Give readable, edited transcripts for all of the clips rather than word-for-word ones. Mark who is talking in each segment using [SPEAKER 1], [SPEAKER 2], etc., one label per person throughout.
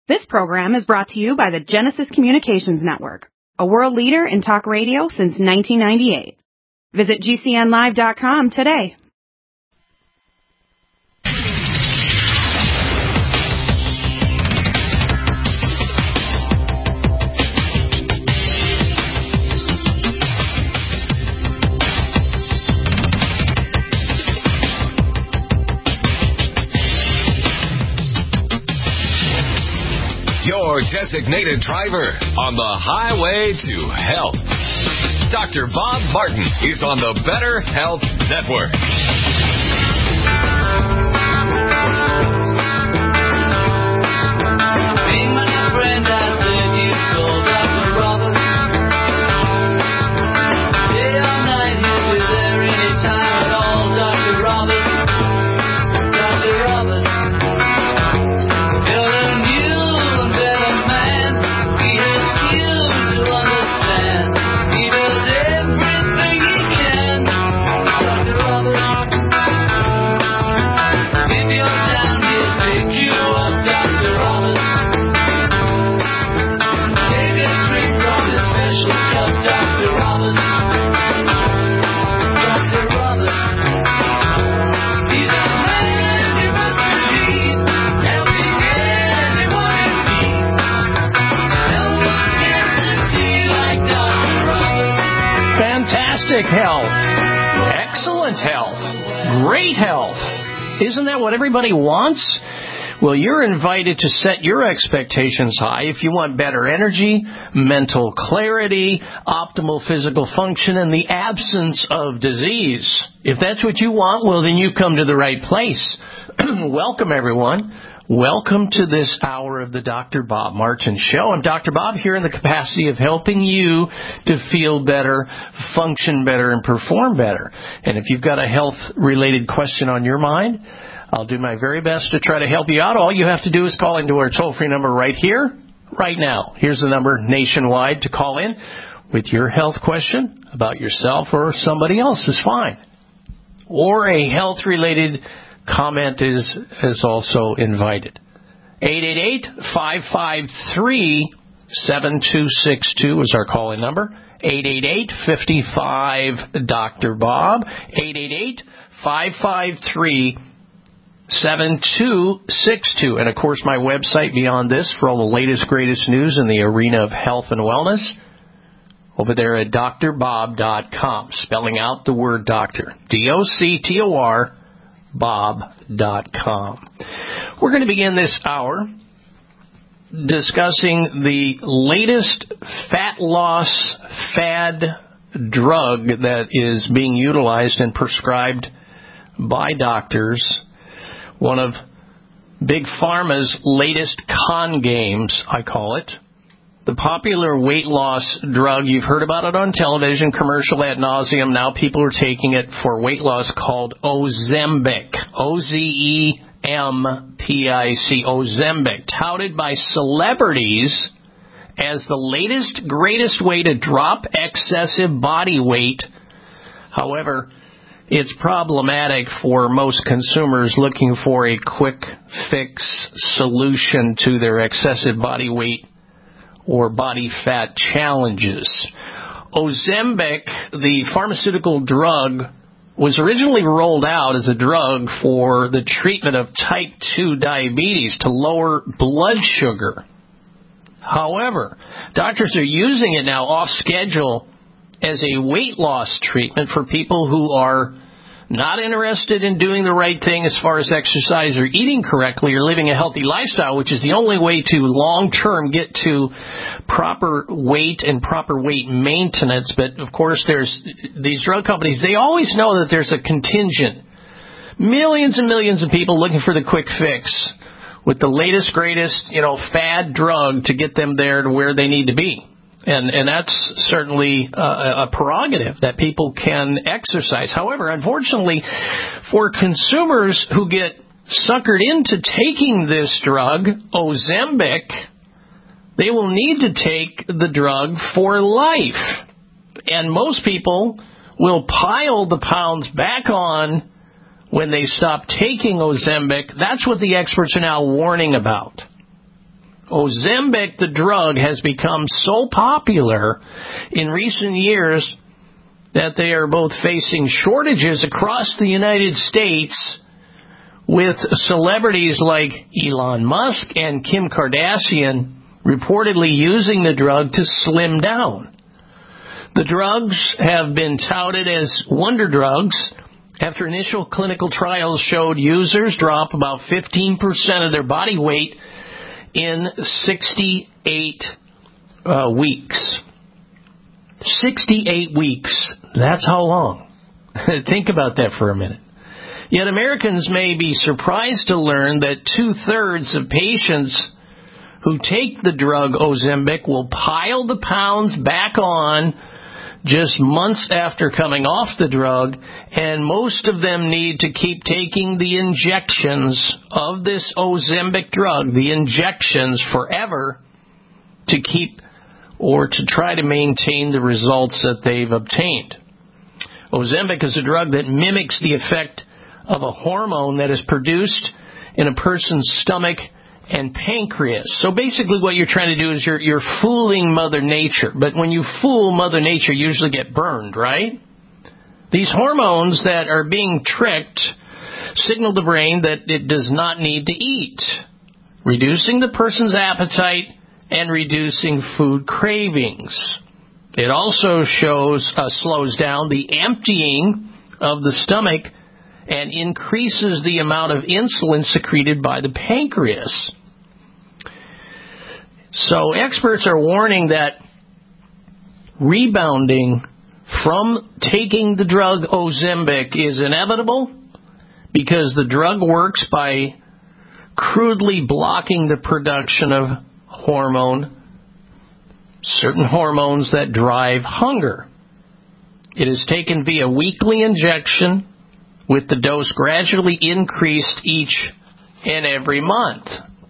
[SPEAKER 1] This program is brought to you by the Genesis Communications Network, a world leader in talk radio since 1998. Visit GCNlive.com today.
[SPEAKER 2] Your designated driver on the highway to health. Dr. Bob Martin is on the Better Health Network.
[SPEAKER 3] Be my friend, I said you told Dr. Roberts. Day or night, he'll be there anytime at all, Dr. Roberts. Dr. Roberts. You're a new and better man. He helps you to understand. He does everything he can. Dr. Roberts. If you're down, he'll pick you up, Dr. Roberts. Take a drink from his special cup, Dr. Roberts. Dr. Roberts. He's a man you must believe, helping anyone in need. No one gets to see like Dr. Roberts.
[SPEAKER 4] Fantastic health, excellent health, great health. Isn't that what everybody wants? Well, you're invited to set your expectations high if you want better energy, mental clarity, optimal physical function, and the absence of disease. If that's what you want, well, then you come to the right place. Welcome, everyone. Welcome to this hour of the Dr. Bob Martin Show. I'm Dr. Bob here in the capacity of helping you to feel better, function better, and perform better. And if you've got a health-related question on your mind, I'll do my very best to try to help you out. All you have to do is call into our toll-free number right here, right now. Here's the number nationwide to call in with your health question about yourself or somebody else is fine. Or a health-related comment is also invited. 888-553-7262 is our call-in number. 888-55-Dr. Bob. 888-553-7262. And, of course, my website beyond this for all the latest, greatest news in the arena of health and wellness. Over there at drbob.com, spelling out the word doctor. D-O-C-T-O-R, Bob.com. We're going to begin this hour discussing the latest fat loss fad drug that is being utilized and prescribed by doctors. One of Big Pharma's latest con games, I call it. The popular weight loss drug, you've heard about it on television, commercial ad nauseum. Now people are taking it for weight loss called Ozempic. O-Z-E-M-P-I-C, Ozempic. Touted by celebrities as the latest, greatest way to drop excessive body weight. However, it's problematic for most consumers looking for a quick fix solution to their excessive body weight or body fat challenges. Ozempic, the pharmaceutical drug, was originally rolled out as a drug for the treatment of type 2 diabetes to lower blood sugar. However, doctors are using it now off schedule as a weight loss treatment for people who are not interested in doing the right thing as far as exercise or eating correctly or living a healthy lifestyle, which is the only way to long-term get to proper weight and proper weight maintenance. But, of course, there's these drug companies, they always know that there's a contingent, millions and millions of people looking for the quick fix with the latest, greatest, fad drug to get them there to where they need to be. And that's certainly a prerogative that people can exercise. However, unfortunately, for consumers who get suckered into taking this drug, Ozempic, they will need to take the drug for life. And most people will pile the pounds back on when they stop taking Ozempic. That's what the experts are now warning about. Ozempic, the drug, has become so popular in recent years that they are both facing shortages across the United States, with celebrities like Elon Musk and Kim Kardashian reportedly using the drug to slim down. The drugs have been touted as wonder drugs after initial clinical trials showed users drop about 15% of their body weight in 68 weeks. 68 weeks. That's how long. Think about that for a minute. Yet Americans may be surprised to learn that 2/3 of patients who take the drug Ozempic will pile the pounds back on just months after coming off the drug, and most of them need to keep taking the injections of this Ozempic drug, the injections, forever to keep or to try to maintain the results that they've obtained. Ozempic is a drug that mimics the effect of a hormone that is produced in a person's stomach and pancreas. So basically what you're trying to do is you're fooling Mother Nature. But when you fool Mother Nature, you usually get burned, right? These hormones that are being tricked signal the brain that it does not need to eat, reducing the person's appetite and reducing food cravings. It also slows down the emptying of the stomach and increases the amount of insulin secreted by the pancreas. So experts are warning that rebounding from taking the drug Ozempic is inevitable because the drug works by crudely blocking the production of certain hormones that drive hunger. It is taken via weekly injection, with the dose gradually increased each and every month.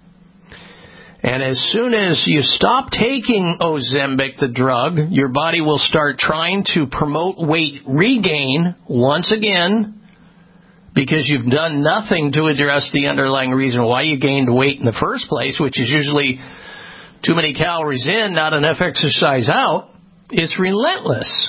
[SPEAKER 4] And as soon as you stop taking Ozempic, the drug, your body will start trying to promote weight regain once again, because you've done nothing to address the underlying reason why you gained weight in the first place, which is usually too many calories in, not enough exercise out. It's relentless.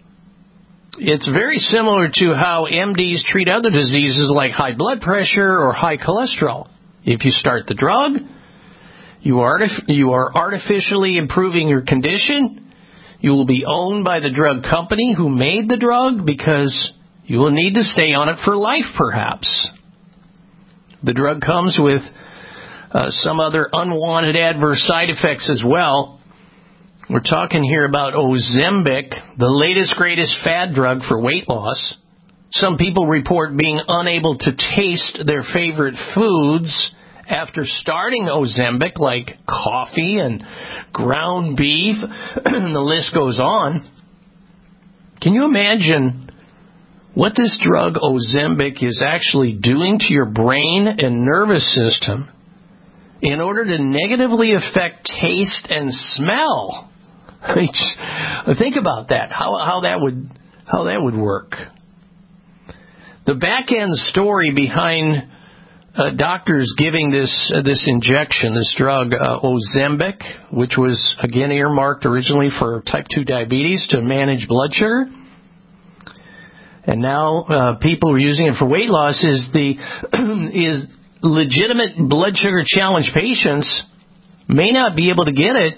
[SPEAKER 4] It's very similar to how MDs treat other diseases like high blood pressure or high cholesterol. If you start the drug, you are artificially improving your condition. You will be owned by the drug company who made the drug because you will need to stay on it for life, perhaps. The drug comes with some other unwanted adverse side effects as well. We're talking here about Ozempic, the latest, greatest fad drug for weight loss. Some people report being unable to taste their favorite foods after starting Ozempic, like coffee and ground beef, and the list goes on. Can you imagine what this drug Ozempic is actually doing to your brain and nervous system in order to negatively affect taste and smell? Think about that. How that would work. The back end story behind doctors giving this injection, this drug Ozempic, which was again earmarked originally for type 2 diabetes to manage blood sugar, and now people are using it for weight loss, is legitimate blood sugar challenge patients may not be able to get it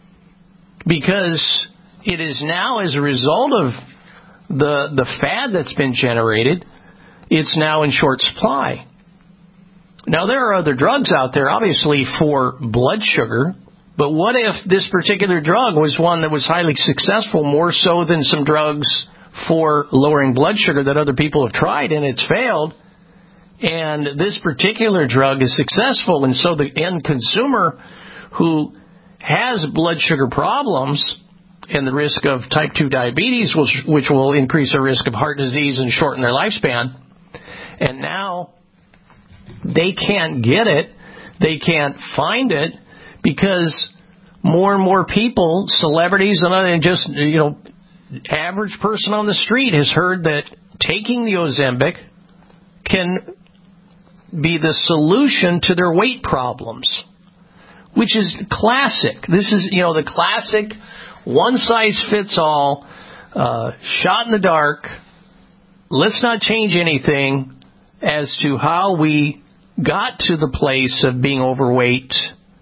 [SPEAKER 4] because it is now, as a result of the fad that's been generated, it's now in short supply. Now, there are other drugs out there, obviously, for blood sugar, but what if this particular drug was one that was highly successful, more so than some drugs for lowering blood sugar that other people have tried and it's failed, and this particular drug is successful, and so the end consumer who has blood sugar problems and the risk of type 2 diabetes, which will increase the risk of heart disease and shorten their lifespan, and now they can't get it, they can't find it, because more and more people, celebrities and just average person on the street has heard that taking the Ozempic can be the solution to their weight problems. which is classic. This is, the classic one-size-fits-all, shot in the dark. Let's not change anything as to how we got to the place of being overweight.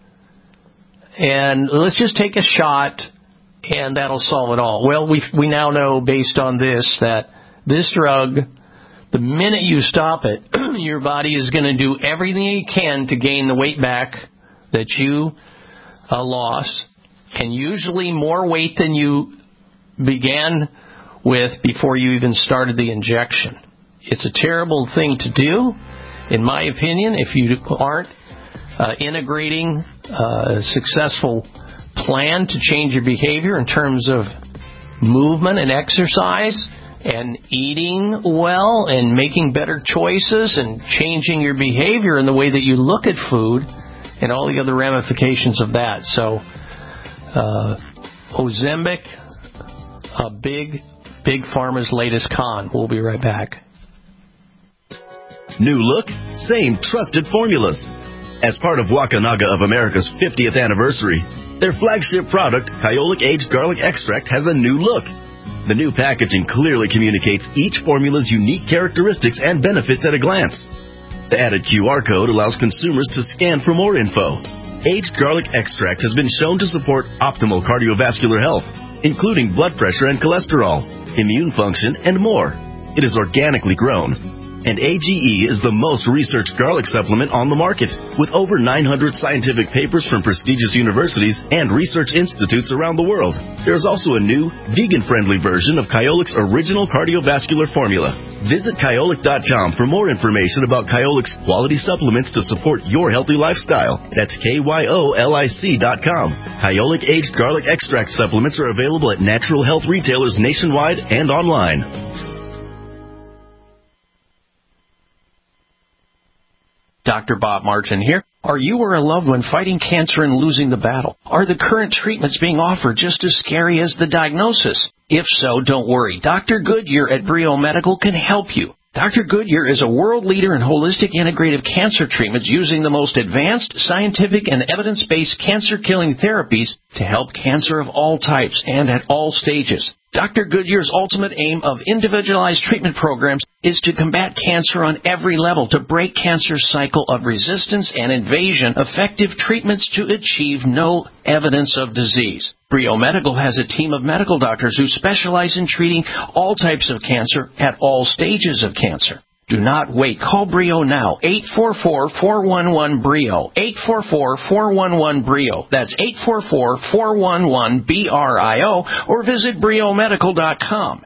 [SPEAKER 4] And let's just take a shot, and that'll solve it all. Well, we now know, based on this, that this drug, the minute you stop it, your body is going to do everything it can to gain the weight back that you lost, and usually more weight than you began with before you even started the injection. It's a terrible thing to do, in my opinion, if you aren't integrating a successful plan to change your behavior in terms of movement and exercise and eating well and making better choices and changing your behavior in the way that you look at food and all the other ramifications of that. So, Ozempic, a big pharma's latest con. We'll be right back.
[SPEAKER 5] New look, same trusted formulas. As part of Wakanaga of America's 50th anniversary, their flagship product, Kyolic Aged Garlic Extract, has a new look. The new packaging clearly communicates each formula's unique characteristics and benefits at a glance. The added QR code allows consumers to scan for more info. Aged Garlic Extract has been shown to support optimal cardiovascular health, including blood pressure and cholesterol, immune function, and more. It is organically grown. And AGE is the most researched garlic supplement on the market, with over 900 scientific papers from prestigious universities and research institutes around the world. There is also a new, vegan-friendly version of Kyolic's original cardiovascular formula. Visit Kyolic.com for more information about Kyolic's quality supplements to support your healthy lifestyle. That's KYOLIC.com. Kyolic Aged Garlic Extract supplements are available at natural health retailers nationwide and online.
[SPEAKER 4] Dr. Bob Martin here. Are you or a loved one fighting cancer and losing the battle? Are the current treatments being offered just as scary as the diagnosis? If so, don't worry. Dr. Goodyear at Brio Medical can help you. Dr. Goodyear is a world leader in holistic integrative cancer treatments using the most advanced scientific and evidence-based cancer-killing therapies to help cancer of all types and at all stages. Dr. Goodyear's ultimate aim of individualized treatment programs is to combat cancer on every level, to break cancer's cycle of resistance and invasion, effective treatments to achieve no evidence of disease. Brio Medical has a team of medical doctors who specialize in treating all types of cancer at all stages of cancer. Do not wait. Call Brio now. 844-411-BRIO. 844-411-BRIO. That's 844-411-BRIO. Or visit briomedical.com.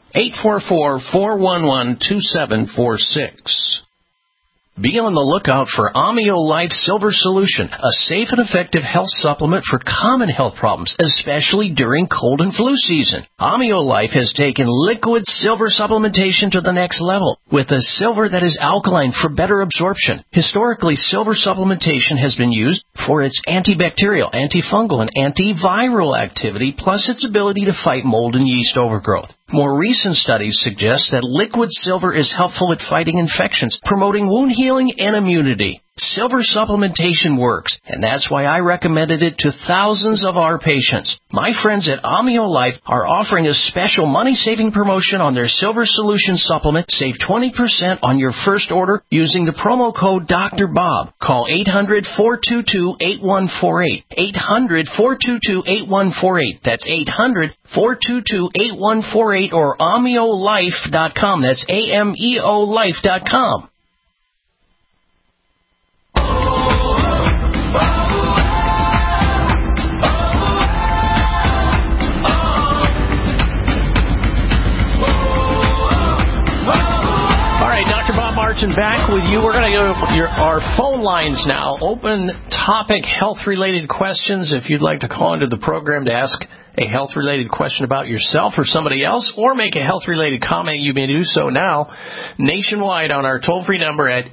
[SPEAKER 4] 844-411-2746. Be on the lookout for Amio Life Silver Solution, a safe and effective health supplement for common health problems, especially during cold and flu season. Amio Life has taken liquid silver supplementation to the next level, with a silver that is alkaline for better absorption. Historically, silver supplementation has been used for its antibacterial, antifungal, and antiviral activity, plus its ability to fight mold and yeast overgrowth. More recent studies suggest that liquid silver is helpful at fighting infections, promoting wound healing and immunity. Silver supplementation works, and that's why I recommended it to thousands of our patients. My friends at Amio Life are offering a special money-saving promotion on their Silver Solution supplement. Save 20% on your first order using the promo code Dr. Bob. Call 800-422-8148. 800-422-8148. That's 800-422-8148 or AmioLife.com. That's AMEOLife.com. Martin back with you. We're going to go to our phone lines now. Open topic health-related questions. If you'd like to call into the program to ask a health-related question about yourself or somebody else, or make a health-related comment, you may do so now nationwide on our toll-free number at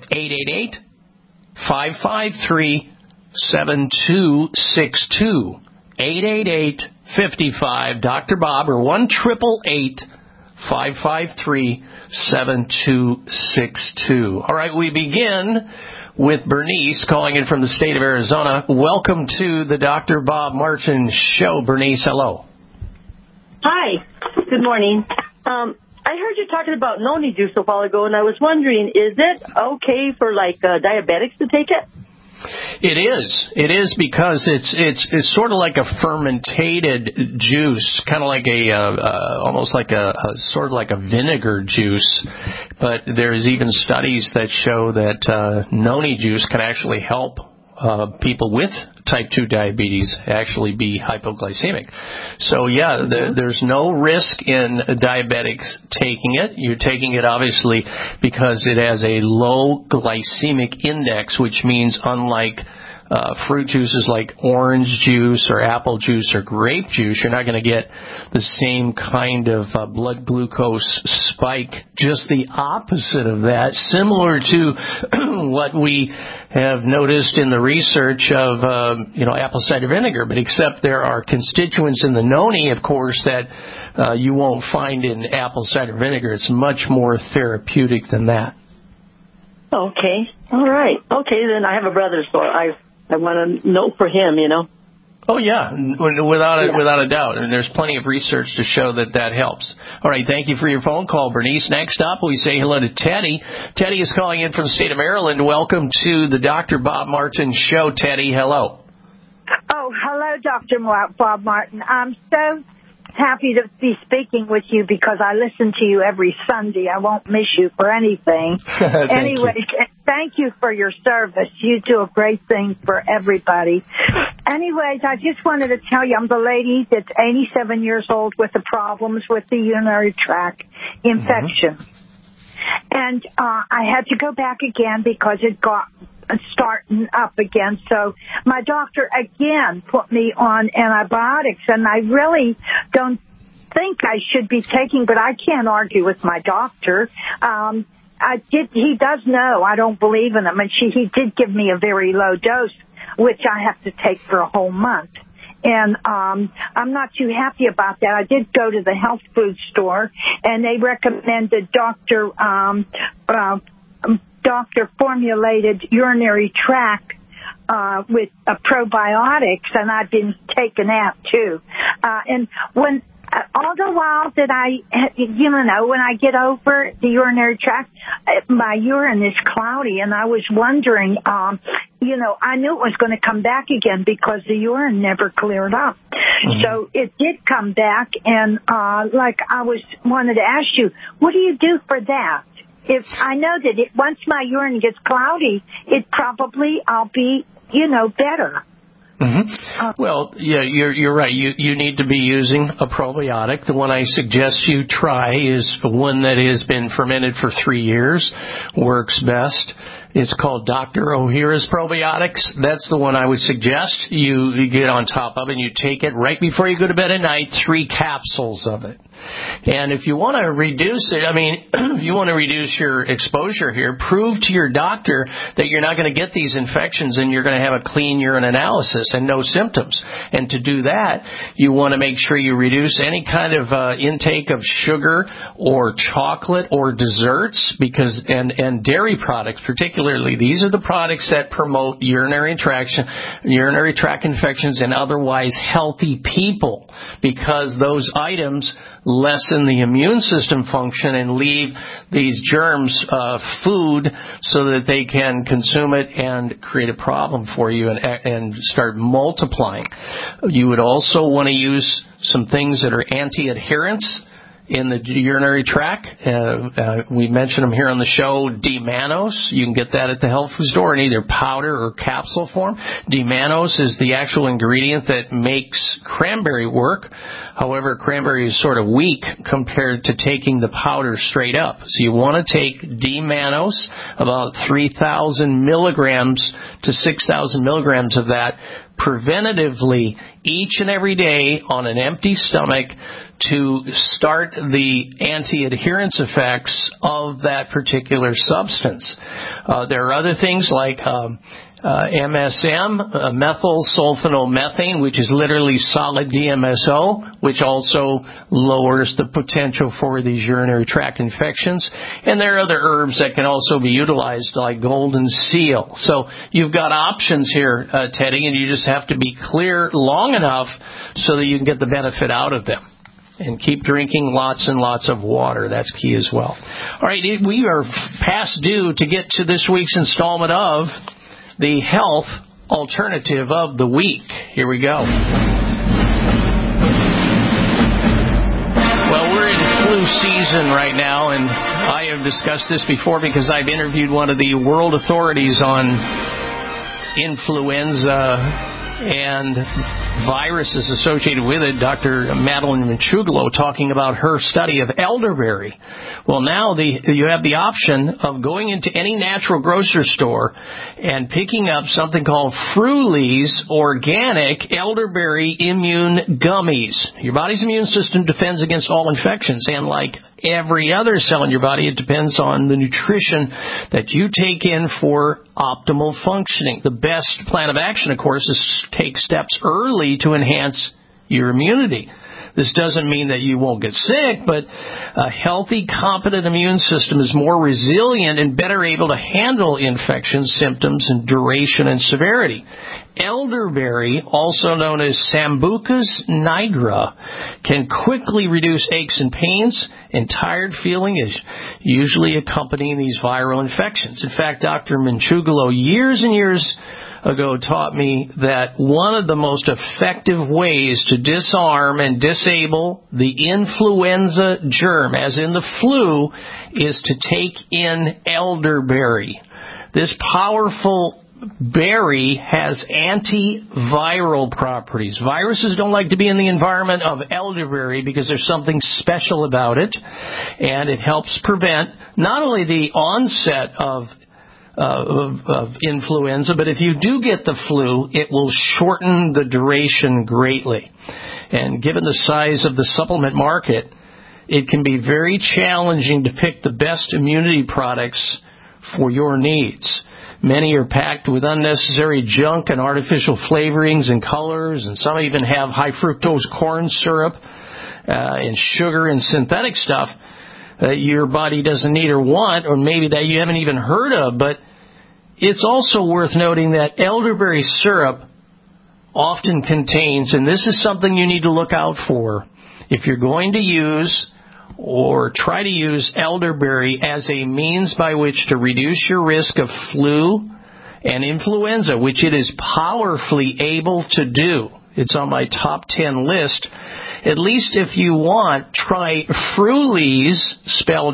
[SPEAKER 4] 888-553-7262. 888-55 Dr. Bob or 1-888-553-7262. All right, we begin with Bernice, calling in from the state of Arizona. Welcome to the Dr. Bob Martin Show. Bernice, hello.
[SPEAKER 6] Hi. Good morning. I heard you talking about noni juice a while ago, and I was wondering, is it okay for, diabetics to take it?
[SPEAKER 4] It is. It is because it's sort of like a fermented juice, kind of like almost like a sort of like a vinegar juice. But there's even studies that show that noni juice can actually help people with type 2 diabetes actually be hypoglycemic. So, yeah, there's no risk in diabetics taking it. You're taking it, obviously, because it has a low glycemic index, which means unlike fruit juices like orange juice or apple juice or grape juice, you're not going to get the same kind of blood glucose spike, just the opposite of that, similar to what we have noticed in the research of, apple cider vinegar, but except there are constituents in the noni, of course, that you won't find in apple cider vinegar. It's much more therapeutic than that.
[SPEAKER 6] Okay. All right. Okay, then I have a brother, so I want to know for him,
[SPEAKER 4] Oh, yeah, without a doubt. And there's plenty of research to show that helps. All right, thank you for your phone call, Bernice. Next up, we say hello to Teddy. Teddy is calling in from the state of Maryland. Welcome to the Dr. Bob Martin Show. Teddy, hello.
[SPEAKER 7] Oh, hello, Dr. Bob Martin. I'm so happy to be speaking with you because I listen to you every Sunday. I won't miss you for anything. Anyway, thank you for your service. You do a great thing for everybody. Anyways, I just wanted to tell you I'm the lady that's 87 years old with the problems with the urinary tract infection. Mm-hmm. And I had to go back again because it got starting up again. So my doctor again put me on antibiotics, and I really don't think I should be taking, but I can't argue with my doctor. He does know I don't believe in him, and he did give me a very low dose, which I have to take for a whole month. And I'm not too happy about that. I did go to the health food store, and they recommended doctor formulated urinary tract with probiotics, and I've been taking that too. And when all the while that when I get over the urinary tract, my urine is cloudy, and I was wondering, I knew it was going to come back again because the urine never cleared up. Mm-hmm. So it did come back, and I wanted to ask you, what do you do for that? If I know that once my urine gets cloudy, I'll be, better.
[SPEAKER 4] Mm-hmm. Well, yeah, you're right. You need to be using a probiotic. The one I suggest you try is one that has been fermented for 3 years. Works best. It's called Dr. Ohhira's Probiotics. That's the one I would suggest you get on top of, and you take it right before you go to bed at night, 3 capsules of it. And if you want to reduce it, if you want to reduce your exposure here, prove to your doctor that you're not going to get these infections and you're going to have a clean urine analysis and no symptoms. And to do that, you want to make sure you reduce any kind of intake of sugar or chocolate or desserts, and dairy products particularly. These are the products that promote urinary tract infections in otherwise healthy people, because those items lessen the immune system function and leave these germs food so that they can consume it and create a problem for you and start multiplying. You would also want to use some things that are anti-adherents in the urinary tract. We mentioned them here on the show. D-mannose, you can get that at the health food store in either powder or capsule form. D-mannose is the actual ingredient that makes cranberry work. However, cranberry is sort of weak compared to taking the powder straight up. So you want to take D-mannose, about 3,000 milligrams to 6,000 milligrams of that preventatively each and every day on an empty stomach to start the anti-adherence effects of that particular substance. There are other things like MSM, methyl sulfonylmethane, which is literally solid DMSO, which also lowers the potential for these urinary tract infections. And there are other herbs that can also be utilized, like golden seal. So you've got options here, Teddy, and you just have to be clear long enough so that you can get the benefit out of them. And keep drinking lots and lots of water. That's key as well. All right, we are past due to get to this week's installment of the Health Alternative of the Week. Here we go. Well, we're in flu season right now, and I have discussed this before because I've interviewed one of the world authorities on influenza and viruses associated with it, Dr. Madeline Manchugalo, talking about her study of elderberry. Well, now you have the option of going into any natural grocery store and picking up something called Fruli's Organic Elderberry Immune Gummies. Your body's immune system defends against all infections, and like every other cell in your body, it depends on the nutrition that you take in for optimal functioning. The best plan of action, of course, is to take steps early to enhance your immunity. This doesn't mean that you won't get sick, but a healthy, competent immune system is more resilient and better able to handle infection symptoms and duration and severity. Elderberry, also known as Sambucus nigra, can quickly reduce aches and pains, and tired feeling is usually accompanying these viral infections. In fact, Dr. Manchugalo years and years ago taught me that one of the most effective ways to disarm and disable the influenza germ, as in the flu, is to take in elderberry. This powerful berry has antiviral properties. Viruses don't like to be in the environment of elderberry because there's something special about it, and it helps prevent not only the onset of influenza, but if you do get the flu, it will shorten the duration greatly. And given the size of the supplement market, it can be very challenging to pick the best immunity products for your needs. Many are packed with unnecessary junk and artificial flavorings and colors, and some even have high fructose corn syrup and sugar and synthetic stuff that your body doesn't need or want, or maybe that you haven't even heard of. But it's also worth noting that elderberry syrup often contains, and this is something you need to look out for, if you're going to use or try to use elderberry as a means by which to reduce your risk of flu and influenza, which it is powerfully able to do. It's on my top 10 list. At least if you want, try Fruli's, spelled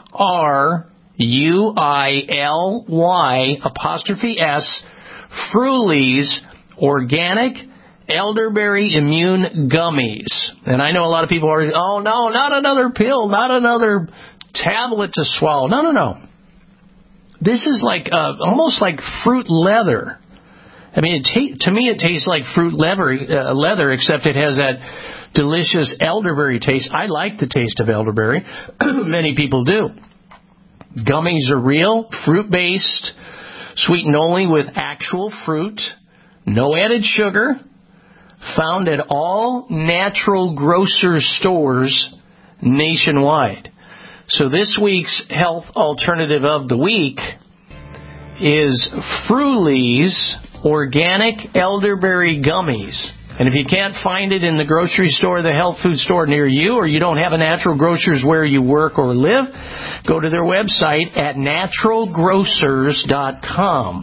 [SPEAKER 4] Fruily', Fruli's Organic Elderberry Immune Gummies. And I know a lot of people are, oh no, not another pill, not another tablet to swallow. No. This is like almost like fruit leather. I mean, to me it tastes like fruit leather, except it has that delicious elderberry taste. I like the taste of elderberry. Many people do. Gummies are real, fruit-based, sweetened only with actual fruit, no added sugar, found at all natural grocer stores nationwide. So this week's health alternative of the week is Fruli's Organic Elderberry Gummies. And if you can't find it in the grocery store, the health food store near you, or you don't have a natural grocers where you work or live, go to their website at naturalgrocers.com.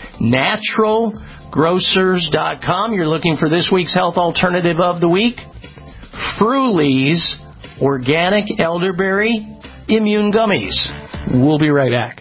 [SPEAKER 4] Naturalgrocers.com. You're looking for this week's health alternative of the week, Fruli's Organic Elderberry Immune Gummies. We'll be right back.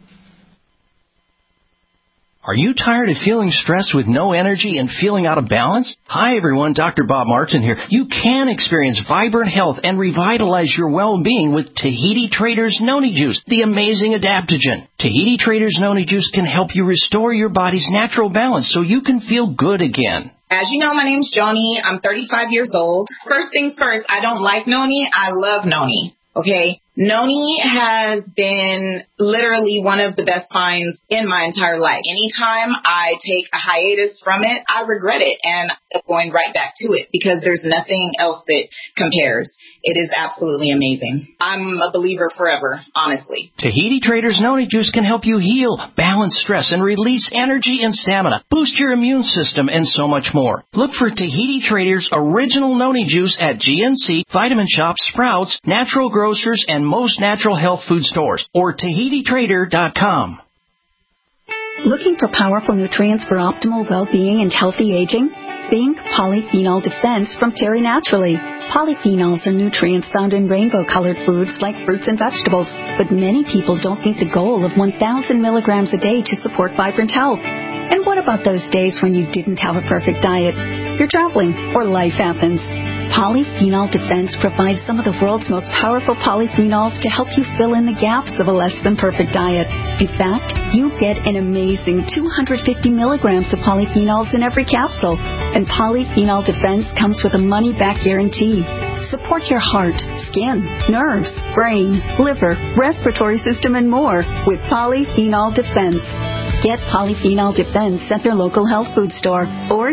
[SPEAKER 4] Are you tired of feeling stressed with no energy and feeling out of balance? Hi everyone, Dr. Bob Martin here. You can experience vibrant health and revitalize your well-being with Tahiti Traders Noni Juice, the amazing adaptogen. Tahiti Traders Noni Juice can help you restore your body's natural balance so you can feel good again.
[SPEAKER 8] As you know, my name's Joni. I'm 35 years old. First things first, I don't like noni. I love noni. Okay? Noni has been literally one of the best finds in my entire life. Anytime I take a hiatus from it, I regret it and I'm going right back to it because there's nothing else that compares. It is absolutely amazing. I'm a believer forever, honestly.
[SPEAKER 4] Tahiti Traders Noni Juice can help you heal, balance stress, and release energy and stamina, boost your immune system, and so much more. Look for Tahiti Traders Original Noni Juice at GNC, Vitamin Shop, Sprouts, Natural Grocers, and most natural health food stores, or TahitiTrader.com.
[SPEAKER 9] Looking for powerful nutrients for optimal well-being and healthy aging? Think Polyphenol Defense from Terry Naturally. Polyphenols are nutrients found in rainbow-colored foods like fruits and vegetables, but many people don't meet the goal of 1,000 milligrams a day to support vibrant health. And what about those days when you didn't have a perfect diet? You're traveling or life happens. Polyphenol Defense provides some of the world's most powerful polyphenols to help you fill in the gaps of a less-than-perfect diet. In fact, you get an amazing 250 milligrams of polyphenols in every capsule. And Polyphenol Defense comes with a money-back guarantee. Support your heart, skin, nerves, brain, liver, respiratory system, and more with Polyphenol Defense. Get Polyphenol Defense at your local health food store or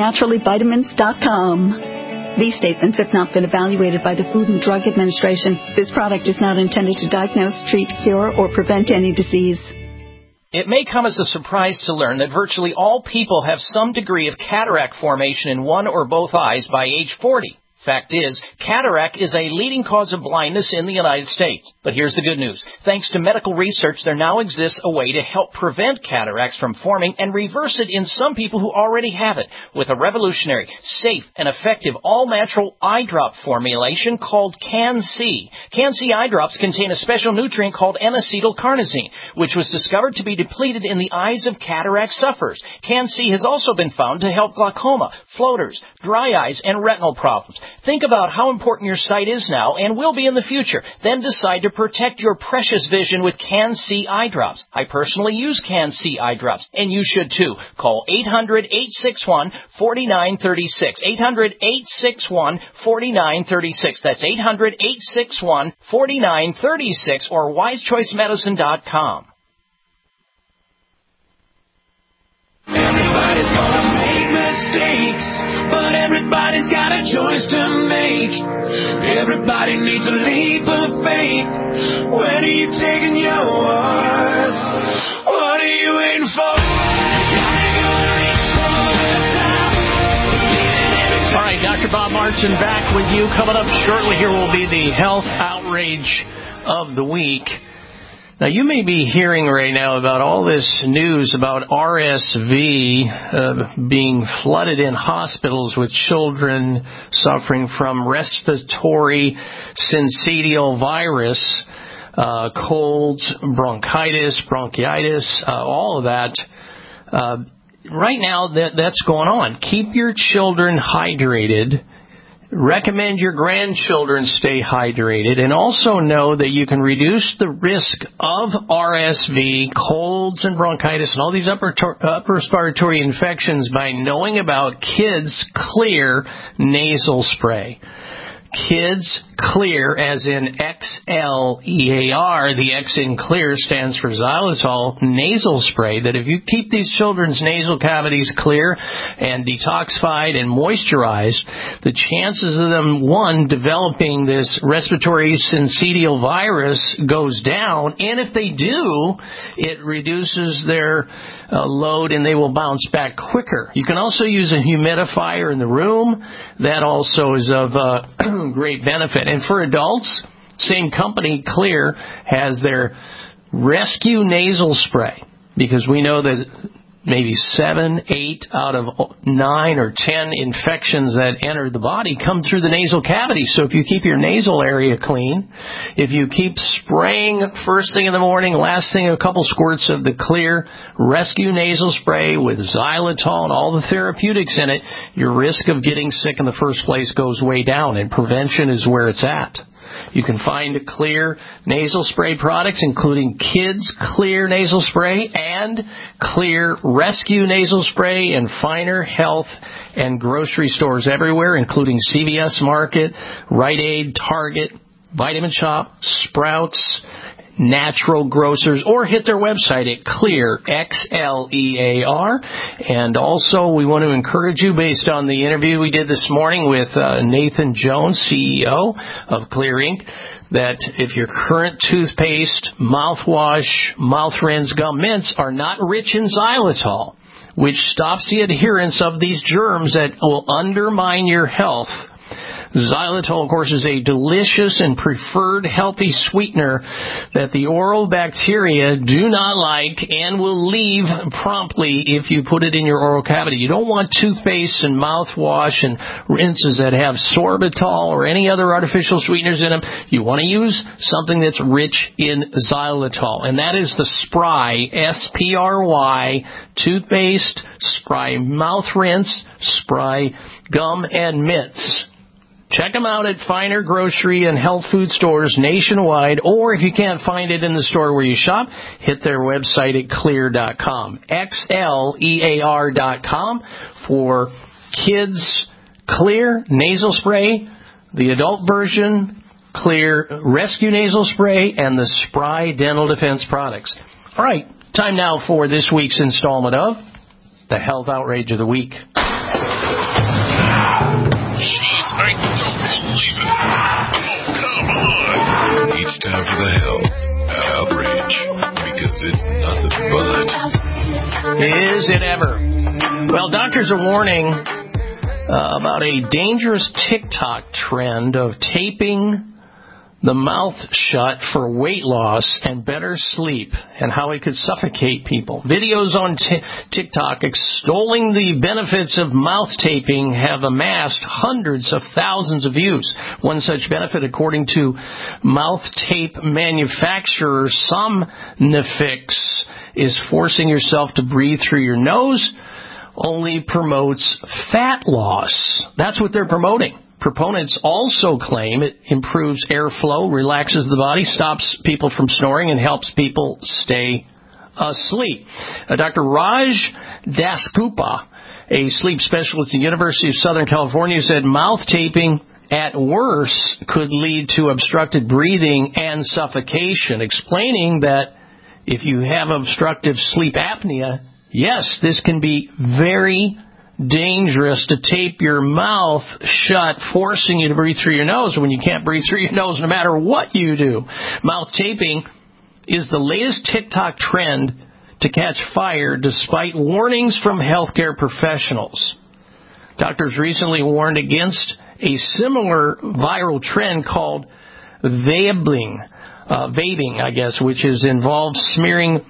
[SPEAKER 9] TerryNaturallyVitamins.com. These statements have not been evaluated by the Food and Drug Administration. This product is not intended to diagnose, treat, cure, or prevent any disease.
[SPEAKER 4] It may come as a surprise to learn that virtually all people have some degree of cataract formation in one or both eyes by age 40. Fact is, cataract is a leading cause of blindness in the United States. But here's the good news. Thanks to medical research, there now exists a way to help prevent cataracts from forming and reverse it in some people who already have it with a revolutionary, safe, and effective all-natural eye drop formulation called Can-C. Can-C eye drops contain a special nutrient called N-acetylcarnosine, which was discovered to be depleted in the eyes of cataract sufferers. Can-C has also been found to help glaucoma, floaters, dry eyes, and retinal problems. Think about how important your sight is now and will be in the future. Then decide to protect your precious vision with Can-C eye drops. I personally use Can-C eye drops, and you should too. Call 800-861-4936. 800-861-4936. That's 800-861-4936 or wisechoicemedicine.com.
[SPEAKER 3] Everybody's gonna make mistakes, but everybody's got a choice to make. Everybody needs a leap of faith. When are you taking yours? What are you waiting for?
[SPEAKER 4] All right, Dr. Bob Martin back with you. Coming up shortly here will be the health outrage of the week. Now, you may be hearing right now about all this news about RSV being flooded in hospitals with children suffering from respiratory syncytial virus, colds, bronchitis, bronchitis, all of that. Right now, that's going on. Keep your children hydrated. Recommend your grandchildren stay hydrated, and also know that you can reduce the risk of RSV, colds, and bronchitis, and all these upper respiratory infections by knowing about Kids Clear nasal spray. Kids Clear, as in X-L-E-A-R, the X in Clear stands for xylitol nasal spray, that if you keep these children's nasal cavities clear and detoxified and moisturized, the chances of them, one, developing this respiratory syncytial virus goes down, and if they do, it reduces their load and they will bounce back quicker. You can also use a humidifier in the room. That also is of great benefit. And for adults, same company, Clear, has their Rescue Nasal Spray, because we know that maybe 7, 8 out of 9 or 10 infections that enter the body come through the nasal cavity. So if you keep your nasal area clean, if you keep spraying first thing in the morning, last thing a couple squirts of the Clear Rescue Nasal Spray with xylitol and all the therapeutics in it, your risk of getting sick in the first place goes way down, and prevention is where it's at. You can find Clear nasal spray products, including Kids Clear nasal spray and Clear Rescue nasal spray, in finer health and grocery stores everywhere, including CVS Market, Rite Aid, Target, Vitamin Shoppe, Sprouts, Natural Grocers, or hit their website at Clear, X-L-E-A-R. And also, we want to encourage you, based on the interview we did this morning with Nathan Jones, CEO of Clear Inc., that if your current toothpaste, mouthwash, mouth rinse, gum, mints are not rich in xylitol, which stops the adherence of these germs that will undermine your health. Xylitol, of course, is a delicious and preferred healthy sweetener that the oral bacteria do not like and will leave promptly if you put it in your oral cavity. You don't want toothpaste and mouthwash and rinses that have sorbitol or any other artificial sweeteners in them. You want to use something that's rich in xylitol, and that is the Spry, S-P-R-Y, toothpaste, Spry mouth rinse, Spry gum and mints. Check them out at finer grocery and health food stores nationwide, or if you can't find it in the store where you shop, hit their website at Xlear.com, Xlear.com, for kids Xlear nasal spray, the adult version, Xlear Rescue nasal spray, and the Spry dental defense products. All right, time now for this week's installment of the Health Outrage of the Week.
[SPEAKER 2] I don't believe it. Oh, come on. It's time for the Health Outrage, because it's nothing but.
[SPEAKER 4] Is it ever? Well, doctors are warning about a dangerous TikTok trend of taping the mouth shut for weight loss and better sleep, and how it could suffocate people. Videos on TikTok extolling the benefits of mouth taping have amassed hundreds of thousands of views. One such benefit, according to mouth tape manufacturer Somnifix, is forcing yourself to breathe through your nose only promotes fat loss. That's what they're promoting. Proponents also claim it improves airflow, relaxes the body, stops people from snoring, and helps people stay asleep. Dr. Raj Dasgupta, a sleep specialist at the University of Southern California, said mouth taping at worst could lead to obstructed breathing and suffocation, explaining that if you have obstructive sleep apnea, yes, this can be very dangerous to tape your mouth shut, forcing you to breathe through your nose when you can't breathe through your nose no matter what you do. Mouth taping is the latest TikTok trend to catch fire despite warnings from healthcare professionals. Doctors recently warned against a similar viral trend called vaping, which is involved smearing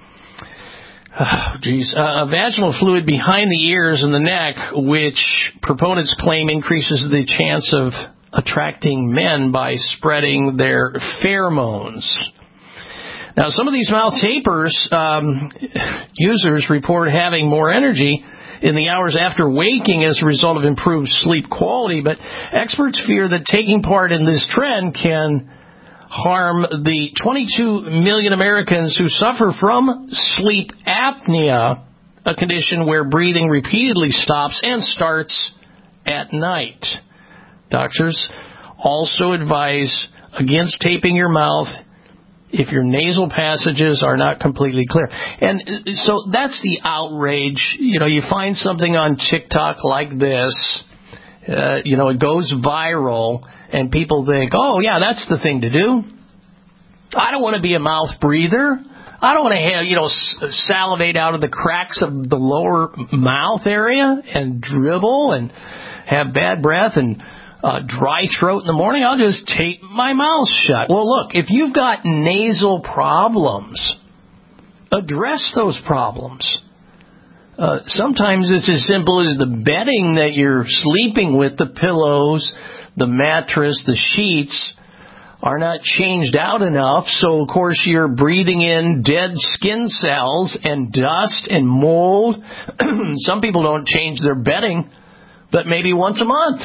[SPEAKER 4] vaginal fluid behind the ears and the neck, which proponents claim increases the chance of attracting men by spreading their pheromones. Now, some of these mouth tapers users report having more energy in the hours after waking as a result of improved sleep quality, but experts fear that taking part in this trend can harm the 22 million Americans who suffer from sleep apnea, a condition where breathing repeatedly stops and starts at night. Doctors also advise against taping your mouth if your nasal passages are not completely clear. And so that's the outrage. You find something on TikTok like this, it goes viral, and people think, oh, yeah, that's the thing to do. I don't want to be a mouth breather. I don't want to have, salivate out of the cracks of the lower mouth area and dribble and have bad breath and dry throat in the morning. I'll just tape my mouth shut. Well, look, if you've got nasal problems, address those problems. Sometimes it's as simple as the bedding that you're sleeping with, the pillows, the mattress, the sheets, are not changed out enough, so of course you're breathing in dead skin cells and dust and mold. Some people don't change their bedding, but maybe once a month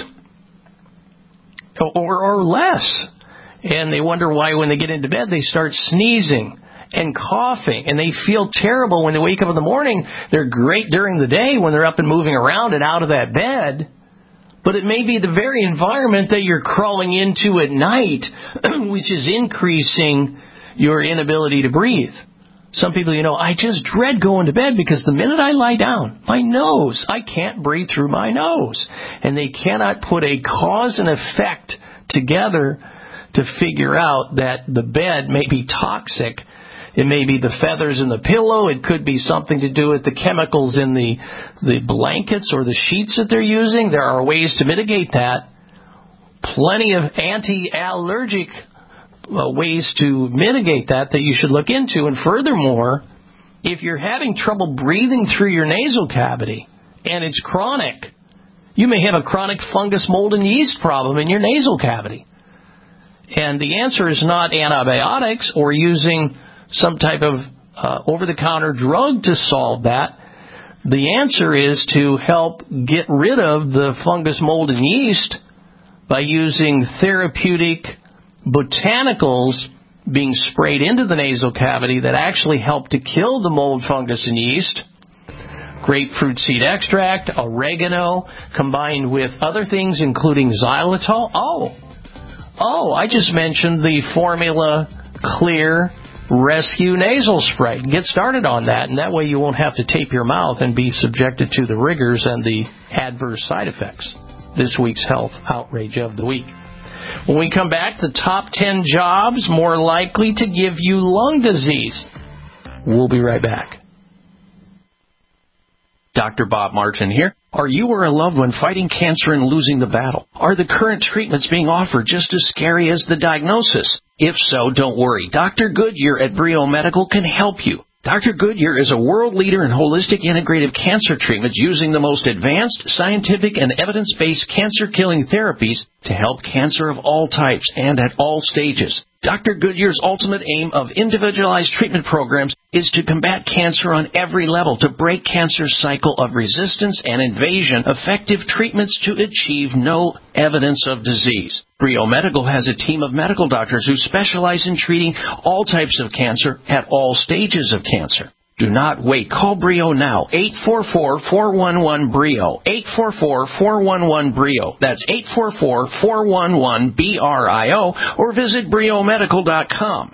[SPEAKER 4] or less. And they wonder why when they get into bed they start sneezing and coughing, and they feel terrible when they wake up in the morning. They're great during the day when they're up and moving around and out of that bed. but it may be the very environment that you're crawling into at night, which is increasing your inability to breathe. Some people, I just dread going to bed because the minute I lie down, my nose, I can't breathe through my nose. And they cannot put a cause and effect together to figure out that the bed may be toxic. It may be the feathers in the pillow. It could be something to do with the chemicals in the blankets or the sheets that they're using. There are ways to mitigate that. Plenty of anti-allergic ways to mitigate that you should look into. And furthermore, if you're having trouble breathing through your nasal cavity and it's chronic, you may have a chronic fungus, mold, and yeast problem in your nasal cavity. And the answer is not antibiotics or using some type of over-the-counter drug to solve that. The answer is to help get rid of the fungus, mold, and yeast by using therapeutic botanicals being sprayed into the nasal cavity that actually help to kill the mold, fungus, and yeast. Grapefruit seed extract, oregano, combined with other things including xylitol. I just mentioned the Formula Clear Rescue Nasal Spray. Get started on that, and that way you won't have to tape your mouth and be subjected to the rigors and the adverse side effects. This week's Health Outrage of the Week. When we come back, the top 10 jobs more likely to give you lung disease. We'll be right back. Dr. Bob Martin here. Are you or a loved one fighting cancer and losing the battle? Are the current treatments being offered just as scary as the diagnosis? If so, don't worry. Dr. Goodyear at Brio Medical can help you. Dr. Goodyear is a world leader in holistic integrative cancer treatments using the most advanced scientific and evidence-based cancer-killing therapies to help cancer of all types and at all stages. Dr. Goodyear's ultimate aim of individualized treatment programs is to combat cancer on every level, to break cancer's cycle of resistance and invasion, effective treatments to achieve no evidence of disease. Brio Medical has a team of medical doctors who specialize in treating all types of cancer at all stages of cancer. Do not wait. Call Brio now. 844-411-BRIO. 844-411-BRIO. That's 844-411-BRIO. Or visit briomedical.com.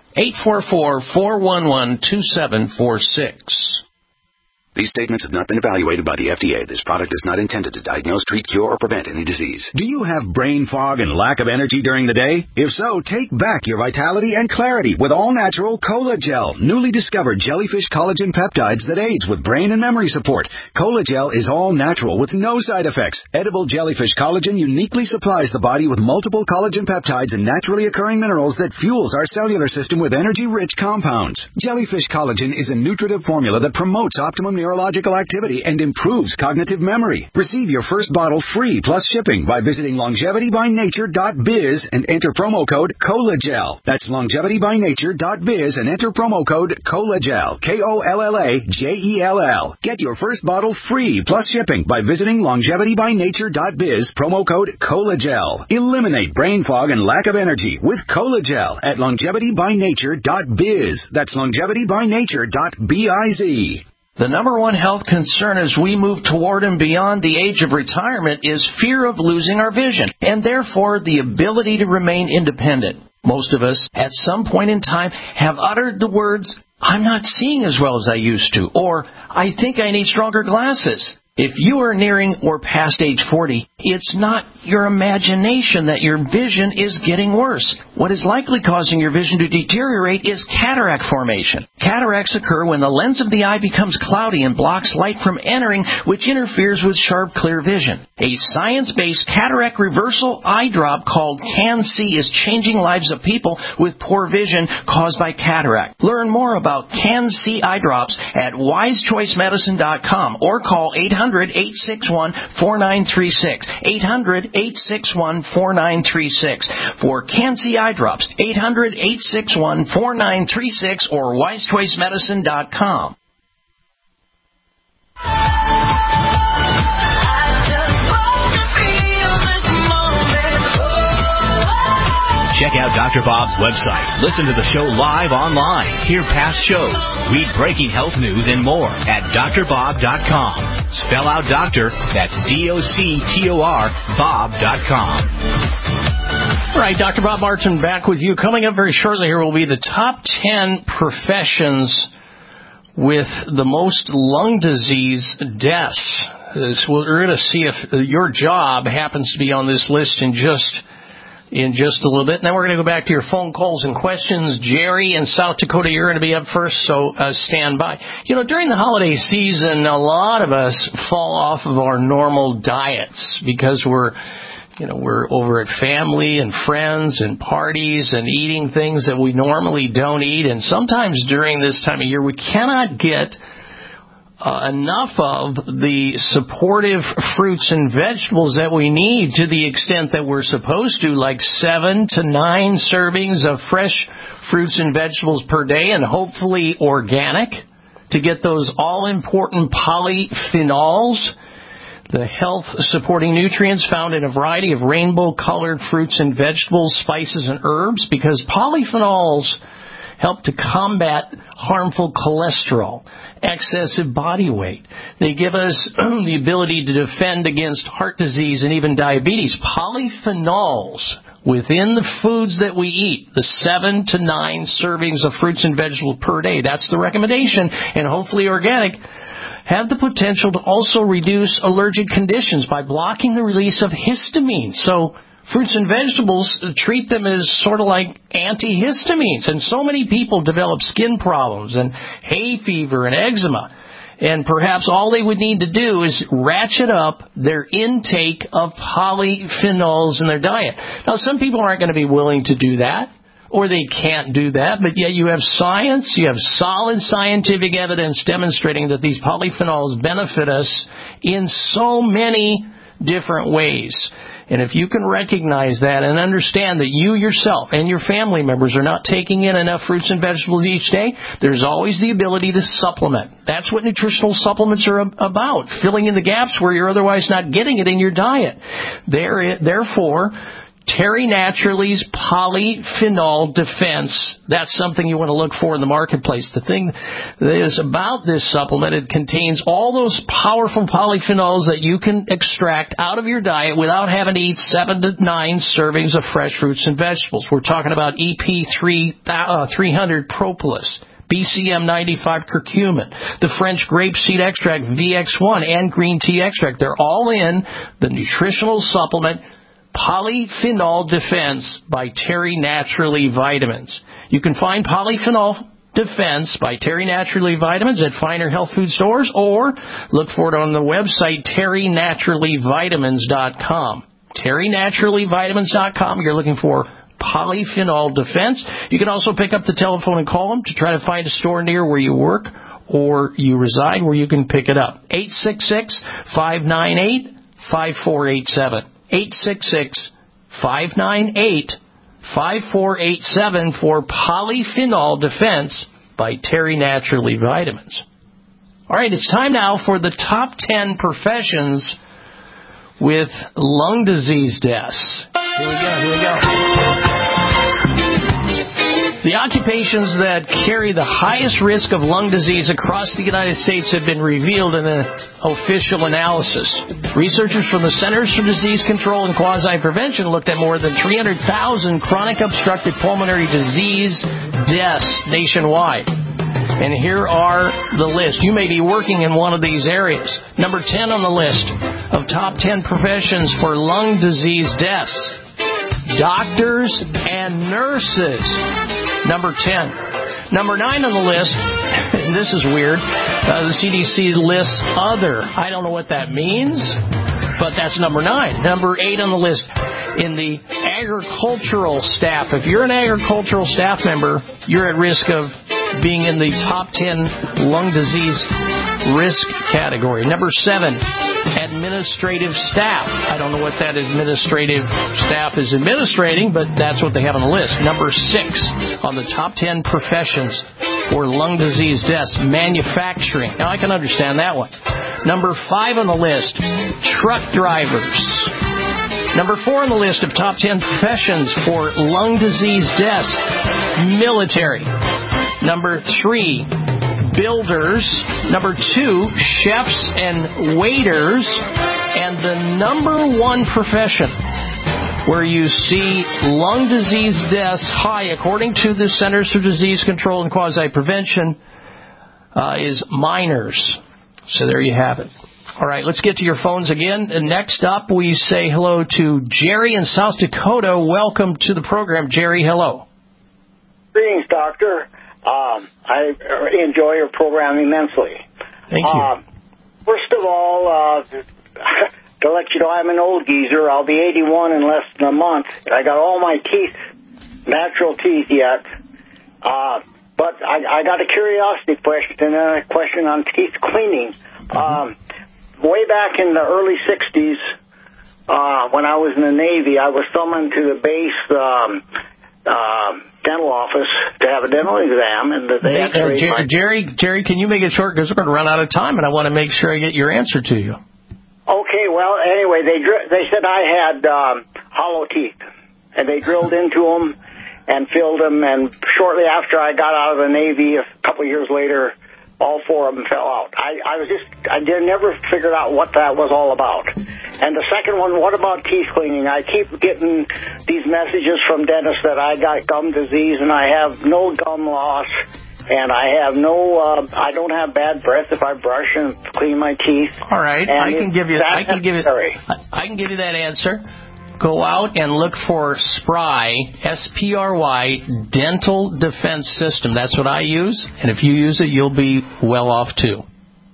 [SPEAKER 4] 844-411-2746.
[SPEAKER 10] These statements have not been evaluated by the FDA. This product is not intended to diagnose, treat, cure, or prevent any disease.
[SPEAKER 11] Do you have brain fog and lack of energy during the day? If so, take back your vitality and clarity with all-natural Cola-Gel, newly discovered jellyfish collagen peptides that aids with brain and memory support. Cola-Gel is all-natural with no side effects. Edible jellyfish collagen uniquely supplies the body with multiple collagen peptides and naturally occurring minerals that fuels our cellular system with energy-rich compounds. Jellyfish collagen is a nutritive formula that promotes optimum neurological activity and improves cognitive memory. Receive your first bottle free plus shipping by visiting longevitybynature.biz and enter promo code COLAGEL. That's longevitybynature.biz and enter promo code COLAGEL. KOLLAGEL. Get your first bottle free plus shipping by visiting longevitybynature.biz, promo code COLAGEL. Eliminate brain fog and lack of energy with Cola-Gel at longevitybynature.biz. That's longevitybynature.biz.
[SPEAKER 4] The number one health concern as we move toward and beyond the age of retirement is fear of losing our vision, and therefore the ability to remain independent. Most of us, at some point in time, have uttered the words, "I'm not seeing as well as I used to," or "I think I need stronger glasses." If you are nearing or past age 40, it's not your imagination that your vision is getting worse. What is likely causing your vision to deteriorate is cataract formation. Cataracts occur when the lens of the eye becomes cloudy and blocks light from entering, which interferes with sharp, clear vision. A science-based cataract reversal eye drop called CanC is changing lives of people with poor vision caused by cataract. Learn more about CanC eye drops at wisechoicemedicine.com or call 800-861-4936. 800-861-4936 for CanC eye drops. 800-861-4936 or wisechoicemedicine.com.
[SPEAKER 12] Check out Dr. Bob's website. Listen to the show live online. Hear past shows. Read breaking health news and more at drbob.com. Spell out doctor. That's DOCTOR Bob.com.
[SPEAKER 4] All right, Dr. Bob Martin back with you. Coming up very shortly here will be the top 10 professions with the most lung disease deaths. So we're going to see if your job happens to be on this list in just a little bit. And then we're going to go back to your phone calls and questions. Jerry in South Dakota, you're going to be up first, so stand by. You know, during the holiday season, a lot of us fall off of our normal diets because we're over at family and friends and parties and eating things that we normally don't eat. And sometimes during this time of year, we cannot get enough of the supportive fruits and vegetables that we need to the extent that we're supposed to, like 7 to 9 servings of fresh fruits and vegetables per day, and hopefully organic, to get those all-important polyphenols, the health-supporting nutrients found in a variety of rainbow-colored fruits and vegetables, spices, and herbs, because polyphenols help to combat harmful cholesterol, excessive body weight. They give us the ability to defend against heart disease and even diabetes. Polyphenols within the foods that we eat, the 7 to 9 servings of fruits and vegetables per day, that's the recommendation, and hopefully organic, have the potential to also reduce allergic conditions by blocking the release of histamine. So fruits and vegetables, treat them as sort of like antihistamines. And so many people develop skin problems and hay fever and eczema. And perhaps all they would need to do is ratchet up their intake of polyphenols in their diet. Now, some people aren't going to be willing to do that, or they can't do that, but yet you have science, you have solid scientific evidence demonstrating that these polyphenols benefit us in so many different ways. And if you can recognize that and understand that you yourself and your family members are not taking in enough fruits and vegetables each day, there's always the ability to supplement. That's what nutritional supplements are about, filling in the gaps where you're otherwise not getting it in your diet. Therefore, Terry Naturally's Polyphenol Defense, that's something you want to look for in the marketplace. The thing that is about this supplement, it contains all those powerful polyphenols that you can extract out of your diet without having to eat 7 to 9 servings of fresh fruits and vegetables. We're talking about EP300 Propolis, BCM95 curcumin, the French grapeseed extract VX1, and green tea extract. They're all in the nutritional supplement Polyphenol Defense by Terry Naturally Vitamins. You can find Polyphenol Defense by Terry Naturally Vitamins at finer health food stores, or look for it on the website terrynaturallyvitamins.com. terrynaturallyvitamins.com. You're looking for Polyphenol Defense. You can also pick up the telephone and call them to try to find a store near where you work or you reside where you can pick it up. 866-598-5487. 866-598-5487 for Polyphenol Defense by Terry Naturally Vitamins. All right, it's time now for the top 10 professions with lung disease deaths. Here we go. The occupations that carry the highest risk of lung disease across the United States have been revealed in an official analysis. Researchers from the Centers for Disease Control and Quasi-Prevention looked at more than 300,000 chronic obstructive pulmonary disease deaths nationwide. And here are the list. You may be working in one of these areas. Number 10 on the list of top 10 professions for lung disease deaths: doctors and nurses. Number 10. Number 9 on the list, and this is weird, the CDC lists other. I don't know what that means, but that's number 9. Number 8 on the list, in the agricultural staff. If you're an agricultural staff member, you're at risk of being in the top 10 lung disease risk category. Number 7, administrative staff. I don't know what that administrative staff is administrating, but that's what they have on the list. Number 6 on the top 10 professions for lung disease deaths, manufacturing. Now, I can understand that one. Number 5 on the list, truck drivers. Number 4 on the list of top 10 professions for lung disease deaths, military. Number 3, builders. Number 2, chefs and waiters. And the number 1 profession where you see lung disease deaths high, according to the Centers for Disease Control and Quasi-Prevention, is miners. So there you have it. All right, let's get to your phones again. And next up, we say hello to Jerry in South Dakota. Welcome to the program, Jerry. Hello.
[SPEAKER 13] Greetings, Doctor. I enjoy your program immensely.
[SPEAKER 4] Thank you.
[SPEAKER 13] First of all, to let you know, I'm an old geezer. I'll be 81 in less than a month. I got all my teeth, natural teeth yet. But I got a curiosity question and a question on teeth cleaning. Way back in the early 60s, when I was in the Navy, I was summoned to the base dental office to have a dental exam. And
[SPEAKER 4] Jerry, can you make it short? Because we're going to run out of time, and I want to make sure I get your answer to you.
[SPEAKER 13] Okay, well, anyway, they said I had hollow teeth, and they drilled into them and filled them, and shortly after I got out of the Navy, a couple of years later, all 4 of them fell out. I never figured out what that was all about. And the second one, what about teeth cleaning? I keep getting these messages from dentists that I got gum disease and I have no gum loss, and I have I don't have bad breath if I brush and clean my teeth.
[SPEAKER 4] All right, I can give you that answer. Go out and look for SPRY, S-P-R-Y, Dental Defense System. That's what I use, and if you use it, you'll be well off, too.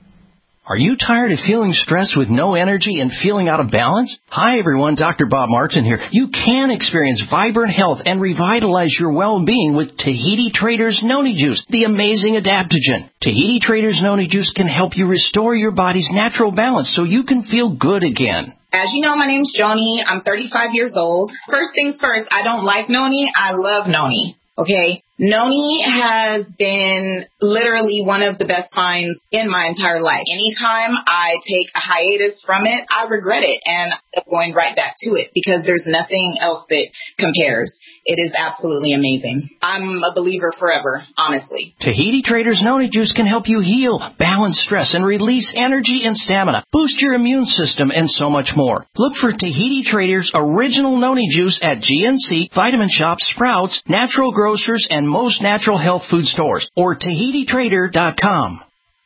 [SPEAKER 4] Are you tired of feeling stressed with no energy and feeling out of balance? Hi, everyone. Dr. Bob Martin here. You can experience vibrant health and revitalize your well-being with Tahiti Traders Noni Juice, the amazing adaptogen. Tahiti Traders Noni Juice can help you restore your body's natural balance so you can feel good again.
[SPEAKER 8] As you know, my name's Joni. I'm 35 years old. First things first, I don't like noni. I love noni. Okay? Noni has been literally one of the best finds in my entire life. Anytime I take a hiatus from it, I regret it, and I'm going right back to it because there's nothing else that compares. It is absolutely amazing. I'm a believer forever, honestly.
[SPEAKER 4] Tahiti Traders Noni Juice can help you heal, balance stress, and release energy and stamina, boost your immune system, and so much more. Look for Tahiti Traders Original Noni Juice at GNC, Vitamin Shop, Sprouts, Natural Grocers, and most natural health food stores, or TahitiTrader.com.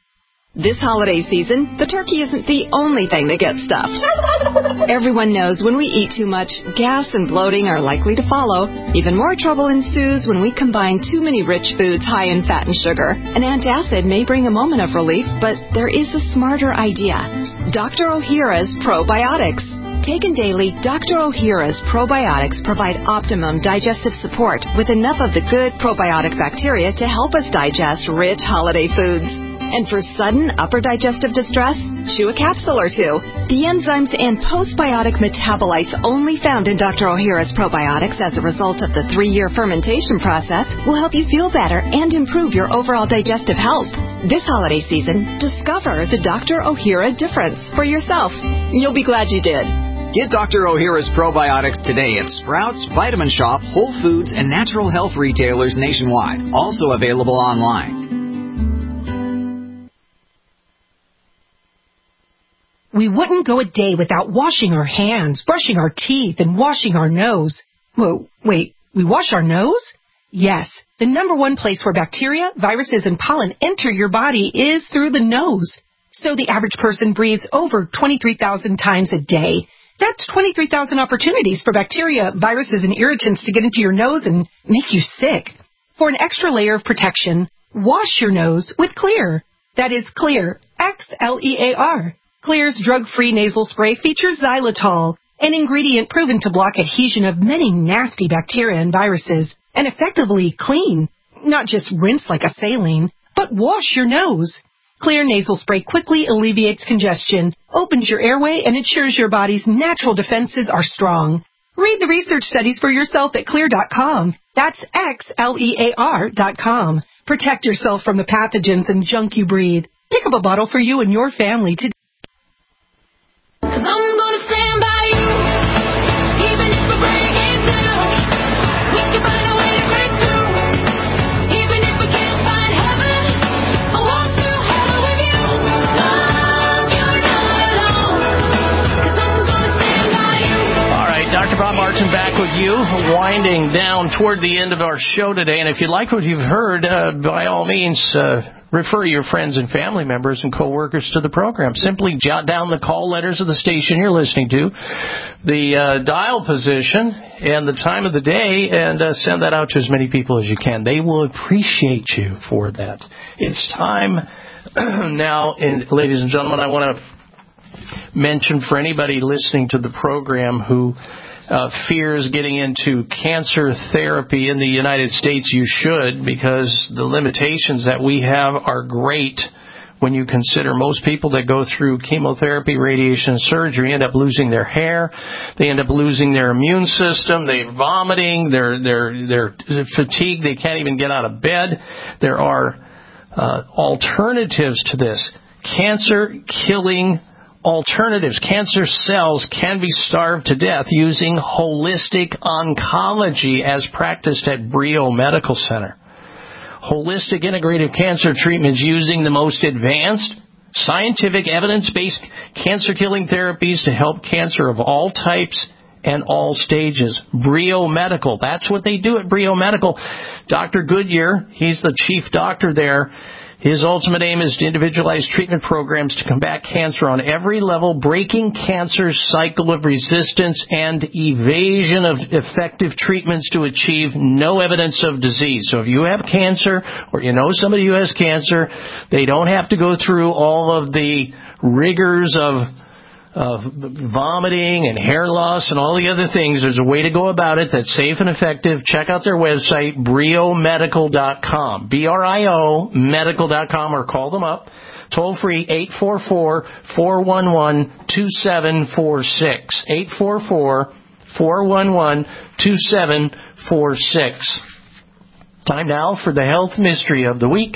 [SPEAKER 1] This holiday season, the turkey isn't the only thing that gets stuffed. Everyone knows when we eat too much, gas and bloating are likely to follow. Even more trouble ensues when we combine too many rich foods high in fat and sugar. An antacid may bring a moment of relief, but there is a smarter idea. Dr. Ohhira's Probiotics. Taken daily, Dr. Ohhira's probiotics provide optimum digestive support with enough of the good probiotic bacteria to help us digest rich holiday foods. And for sudden upper digestive distress, chew a capsule or two. The enzymes and postbiotic metabolites only found in Dr. Ohhira's probiotics as a result of the 3-year fermentation process will help you feel better and improve your overall digestive health. This holiday season, discover the Dr. Ohhira difference for yourself. You'll be glad you did.
[SPEAKER 14] Get Dr. Ohhira's probiotics today at Sprouts, Vitamin Shop, Whole Foods, and natural health retailers nationwide. Also available online.
[SPEAKER 15] We wouldn't go a day without washing our hands, brushing our teeth, and washing our nose. Whoa, wait, we wash our nose? Yes, the number one place where bacteria, viruses, and pollen enter your body is through the nose. So the average person breathes over 23,000 times a day. That's 23,000 opportunities for bacteria, viruses, and irritants to get into your nose and make you sick. For an extra layer of protection, wash your nose with Xlear. That is Xlear, Xlear. Xlear's drug-free nasal spray features xylitol, an ingredient proven to block adhesion of many nasty bacteria and viruses, and effectively clean. Not just rinse like a saline, but wash your nose. Xlear nasal spray quickly alleviates congestion, opens your airway, and ensures your body's natural defenses are strong. Read the research studies for yourself at Xlear.com. That's Xlear.com. Protect yourself from the pathogens and junk you breathe. Pick up a bottle for you and your family today. 'Cause I'm gonna stand by you.
[SPEAKER 4] Dr. Bob Martin back with you, winding down toward the end of our show today. And if you like what you've heard, by all means, refer your friends and family members and coworkers to the program. Simply jot down the call letters of the station you're listening to, the dial position, and the time of the day, and send that out to as many people as you can. They will appreciate you for that. It's time now, and ladies and gentlemen, I want to mention for anybody listening to the program who fears getting into cancer therapy in the United States, you should, because the limitations that we have are great when you consider most people that go through chemotherapy, radiation, and surgery end up losing their hair, they end up losing their immune system, they're vomiting, they're fatigued, they can't even get out of bed. There are alternatives to this. Cancer-killing alternatives. Cancer cells can be starved to death using holistic oncology as practiced at Brio Medical Center. Holistic integrative cancer treatments using the most advanced, scientific, evidence-based cancer-killing therapies to help cancer of all types and all stages. Brio Medical. That's what they do at Brio Medical. Dr. Goodyear, he's the chief doctor there. His ultimate aim is to individualize treatment programs to combat cancer on every level, breaking cancer's cycle of resistance and evasion of effective treatments to achieve no evidence of disease. So if you have cancer or you know somebody who has cancer, they don't have to go through all of the rigors of vomiting and hair loss and all the other things. There's a way to go about it that's safe and effective. Check out their website, briomedical.com, BRIO medical.com, or call them up. Toll free, 844-411-2746, 844-411-2746. Time now for the health mystery of the week.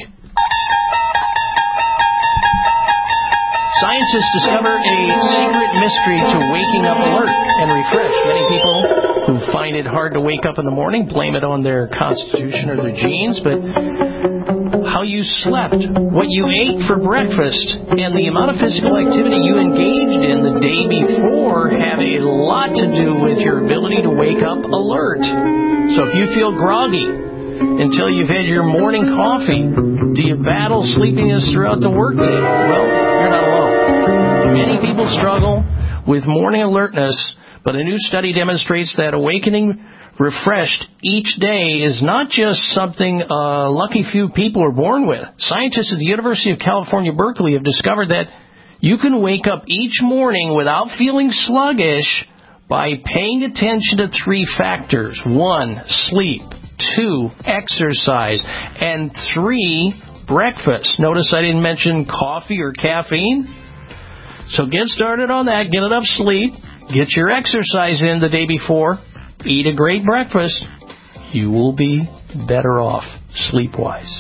[SPEAKER 4] Scientists discover a secret mystery to waking up alert and refreshed. Many people who find it hard to wake up in the morning blame it on their constitution or their genes, but how you slept, what you ate for breakfast, and the amount of physical activity you engaged in the day before have a lot to do with your ability to wake up alert. So if you feel groggy until you've had your morning coffee, do you battle sleepiness throughout the workday? Well, you're not alone. Many people struggle with morning alertness, but a new study demonstrates that awakening refreshed each day is not just something a lucky few people are born with. Scientists at the University of California, Berkeley have discovered that you can wake up each morning without feeling sluggish by paying attention to three factors. 1, sleep. 2, exercise. And 3, breakfast. Notice I didn't mention coffee or caffeine. So get started on that. Get enough sleep. Get your exercise in the day before. Eat a great breakfast. You will be better off sleep-wise.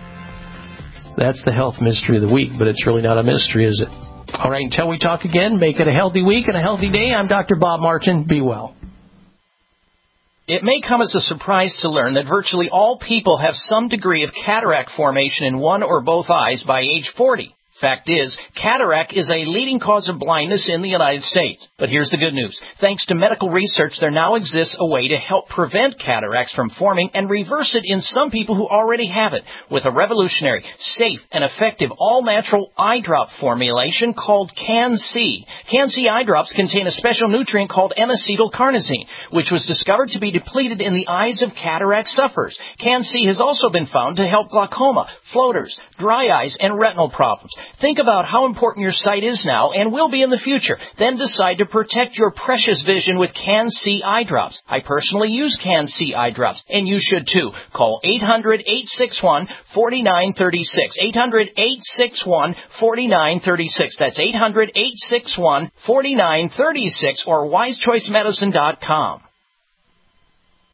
[SPEAKER 4] That's the health mystery of the week, but it's really not a mystery, is it? All right, until we talk again, make it a healthy week and a healthy day. I'm Dr. Bob Martin. Be well.
[SPEAKER 16] It may come as a surprise to learn that virtually all people have some degree of cataract formation in one or both eyes by age 40. Fact is, cataract is a leading cause of blindness in the United States. But here's the good news. Thanks to medical research, there now exists a way to help prevent cataracts from forming and reverse it in some people who already have it with a revolutionary, safe, and effective all-natural eye drop formulation called Can-C. Can-C eye drops contain a special nutrient called N-acetylcarnosine, which was discovered to be depleted in the eyes of cataract sufferers. Can-C has also been found to help glaucoma, floaters, dry eyes, and retinal problems. Think about how important your sight is now and will be in the future. Then decide to protect your precious vision with Can-C eye drops. I personally use Can-C eye drops, and you should too. Call 800-861-4936. 800-861-4936. That's 800-861-4936 or wisechoicemedicine.com.